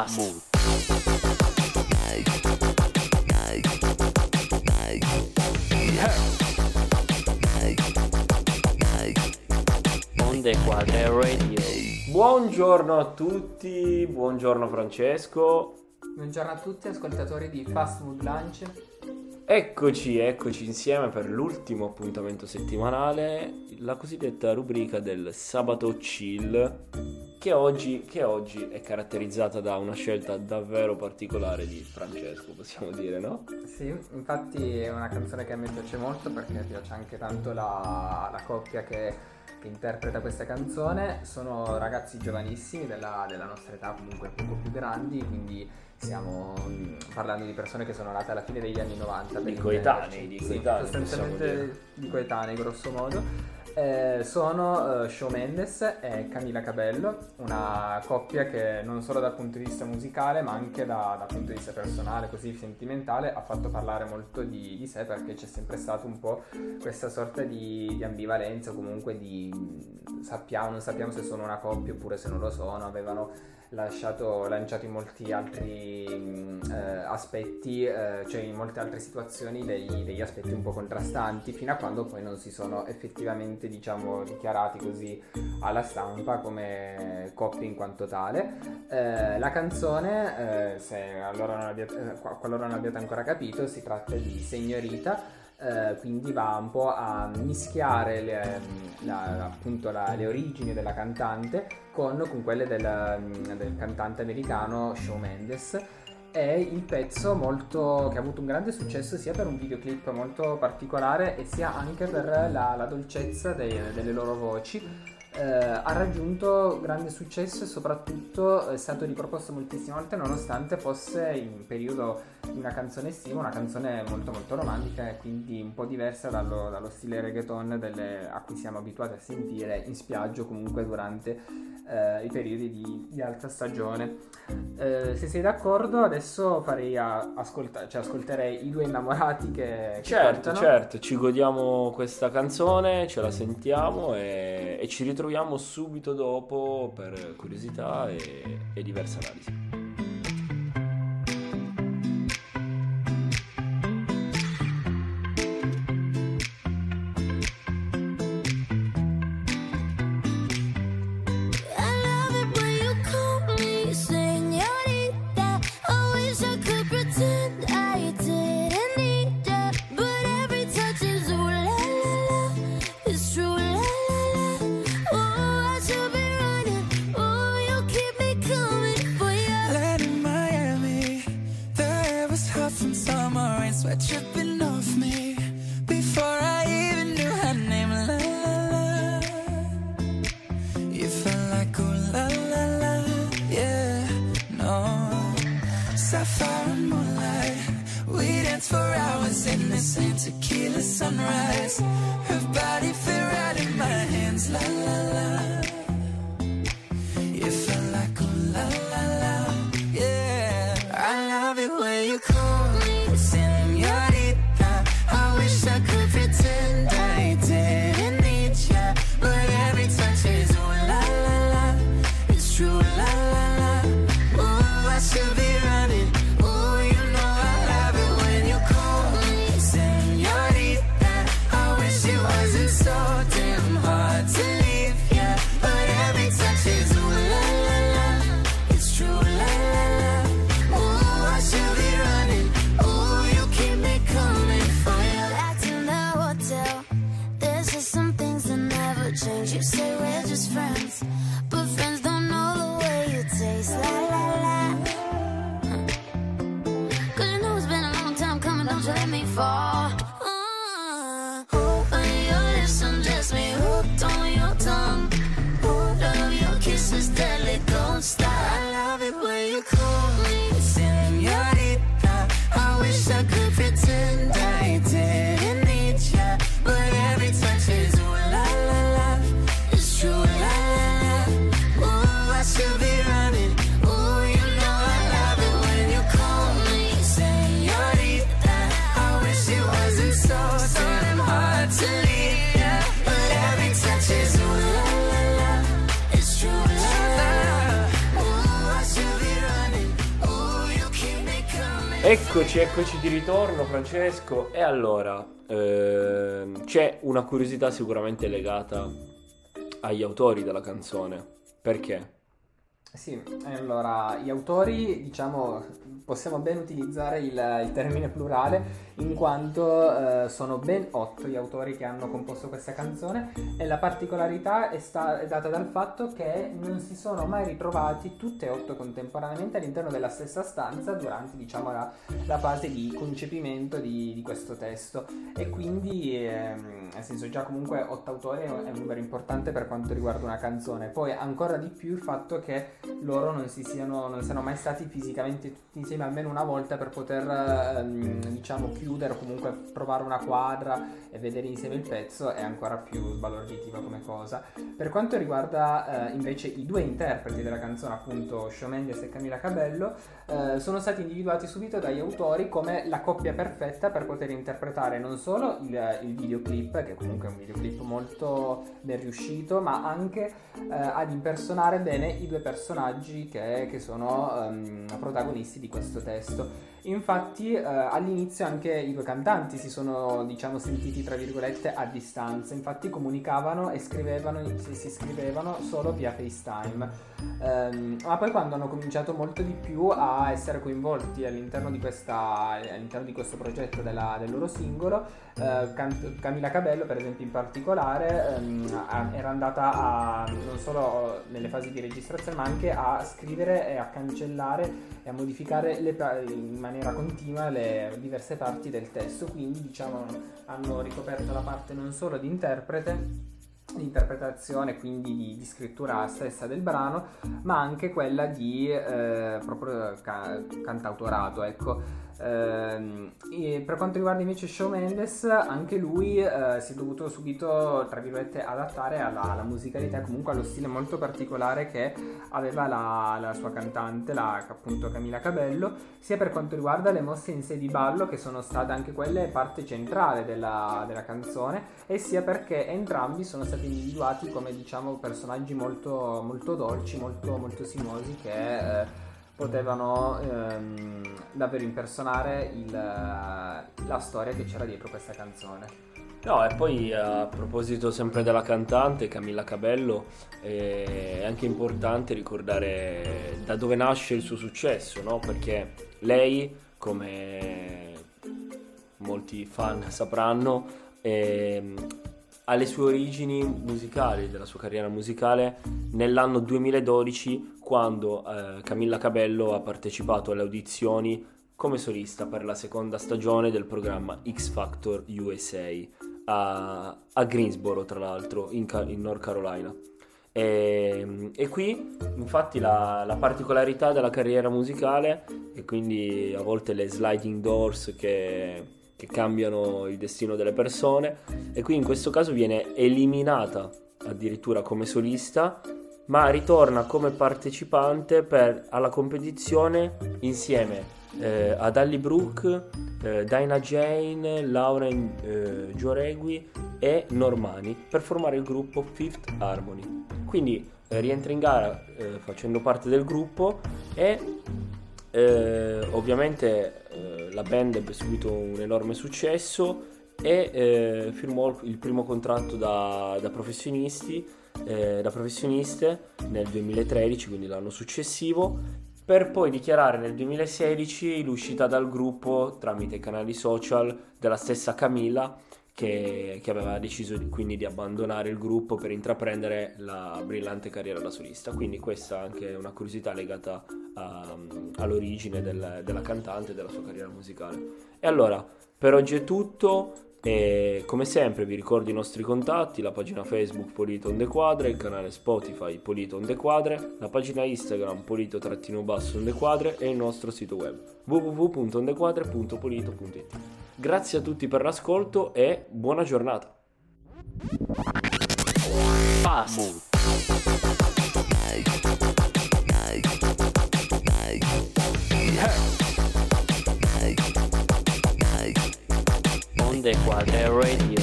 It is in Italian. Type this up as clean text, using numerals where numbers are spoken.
Mood. Onde Quadre Radio. Buongiorno a tutti, buongiorno Francesco. Buongiorno a tutti ascoltatori di Fast Food Lunch. Eccoci insieme per l'ultimo appuntamento settimanale, la cosiddetta rubrica del sabato chill, che oggi è caratterizzata da una scelta davvero particolare di Francesco, possiamo dire, no? Sì, infatti è una canzone che a me piace molto perché piace anche tanto la coppia che interpreta questa canzone. Sono ragazzi giovanissimi della nostra età, comunque poco più grandi, quindi stiamo parlando di persone che sono nate alla fine degli anni 90. Di coetanei, sostanzialmente di coetanei grosso modo. Sono Shawn Mendes e Camila Cabello, una coppia che non solo dal punto di vista musicale ma anche dal punto di vista personale, così sentimentale, ha fatto parlare molto di sé, perché c'è sempre stato un po' questa sorta di ambivalenza, o comunque non sappiamo se sono una coppia oppure se non lo sono. Avevano lanciato in molti altri aspetti, cioè in molte altre situazioni degli aspetti un po' contrastanti, fino a quando poi non si sono effettivamente, diciamo, dichiarati così alla stampa come coppia in quanto tale. La canzone, qualora non abbiate ancora capito, si tratta di Señorita. Quindi va un po' a mischiare le origini della cantante con quelle del cantante americano Shawn Mendes. È il pezzo che ha avuto un grande successo sia per un videoclip molto particolare e sia anche per la dolcezza delle loro voci. Ha raggiunto grande successo e soprattutto è stato riproposto moltissime volte, nonostante fosse in periodo di una canzone estiva, una canzone molto molto romantica e quindi un po' diversa dallo stile reggaeton a cui siamo abituati a sentire in spiaggia o comunque durante i periodi di alta stagione. Se sei d'accordo, adesso ascolterei i due innamorati che cantano. Certo, ci godiamo questa canzone, ce la sentiamo e ci ritroviamo subito dopo per curiosità e diverse analisi. Tripping off me before I even knew her name. La la la, you felt like oh la la la, yeah, no. Sapphire and moonlight, we danced for hours in the same tequila sunrise. Her body fit right in my hands. La la la, you felt like oh la la la, yeah. I love it when you call me Señorita. I wish I could pretend I didn't need ya, but every touch is ooh la la la. It's true la la la. Ooh, I should be running. Ooh, you know I love it when you call me Señorita. I wish it wasn't so damn hard to leave Eccoci di ritorno, Francesco. E allora, c'è una curiosità sicuramente legata agli autori della canzone. Perché? Sì, allora gli autori, diciamo, possiamo ben utilizzare il termine plurale in quanto sono ben 8 gli autori che hanno composto questa canzone e la particolarità è data dal fatto che non si sono mai ritrovati tutte e 8 contemporaneamente all'interno della stessa stanza durante, diciamo, la fase di concepimento di questo testo e quindi, nel senso, già comunque 8 autori è un numero importante per quanto riguarda una canzone. Poi ancora di più il fatto che loro non siano mai stati fisicamente tutti insieme almeno una volta per poter diciamo chiudere o comunque provare una quadra e vedere insieme il pezzo è ancora più valoritiva come cosa. Per quanto riguarda invece i due interpreti della canzone, appunto Shawn Mendes e Camila Cabello, sono stati individuati subito dagli autori come la coppia perfetta per poter interpretare non solo il videoclip, che comunque è un videoclip molto ben riuscito, ma anche ad impersonare bene i due personaggi che sono protagonisti di questo testo. Infatti all'inizio anche i due cantanti si sono, diciamo, sentiti tra virgolette a distanza, infatti comunicavano e si scrivevano solo via FaceTime. Ma poi quando hanno cominciato molto di più a essere coinvolti all'interno di questo progetto del loro singolo, Camila Cabello per esempio in particolare era andata non solo nelle fasi di registrazione ma anche a scrivere e a cancellare e a modificare in maniera continua le diverse parti del testo, quindi diciamo hanno ricoperto la parte non solo di interpretazione, quindi di scrittura stessa del brano, ma anche quella di proprio cantautorato, ecco. E per quanto riguarda invece Shawn Mendes, anche lui si è dovuto subito, tra virgolette, adattare alla musicalità e comunque allo stile molto particolare che aveva la sua cantante, appunto Camila Cabello, sia per quanto riguarda le mosse in sé di ballo, che sono state anche quelle parte centrale della canzone, e sia perché entrambi sono stati individuati come, diciamo, personaggi molto, molto dolci, molto, molto sinuosi che potevano davvero impersonare la storia che c'era dietro questa canzone. No, e poi a proposito sempre della cantante Camila Cabello, è anche importante ricordare da dove nasce il suo successo, no? Perché lei, come molti fan sapranno, ha le sue origini musicali, della sua carriera musicale, nell'anno 2012, quando Camila Cabello ha partecipato alle audizioni come solista per la seconda stagione del programma X Factor USA a Greensboro, tra l'altro, in North Carolina. E qui infatti la particolarità della carriera musicale, e quindi a volte le sliding doors che cambiano il destino delle persone, e qui in questo caso viene eliminata addirittura come solista, ma ritorna come partecipante alla competizione insieme ad Ally Brooke, Dinah Jane, Lauren Jauregui e Normani per formare il gruppo Fifth Harmony. Quindi rientra in gara facendo parte del gruppo e ovviamente la band ebbe subito un enorme successo e firmò il primo contratto da professioniste nel 2013, quindi l'anno successivo, per poi dichiarare nel 2016 l'uscita dal gruppo tramite i canali social della stessa Camila, che aveva deciso quindi di abbandonare il gruppo per intraprendere la brillante carriera da solista. Quindi questa anche è una curiosità legata all'origine della cantante e della sua carriera musicale. E allora, per oggi è tutto. E come sempre vi ricordo i nostri contatti: la pagina Facebook Polito on the Quadre, il canale Spotify Polito on the Quadre, la pagina Instagram Polito_on the Quadre e il nostro sito web www.ondequadre.polito.it. Grazie a tutti per l'ascolto e buona giornata. On the Quadre Radio.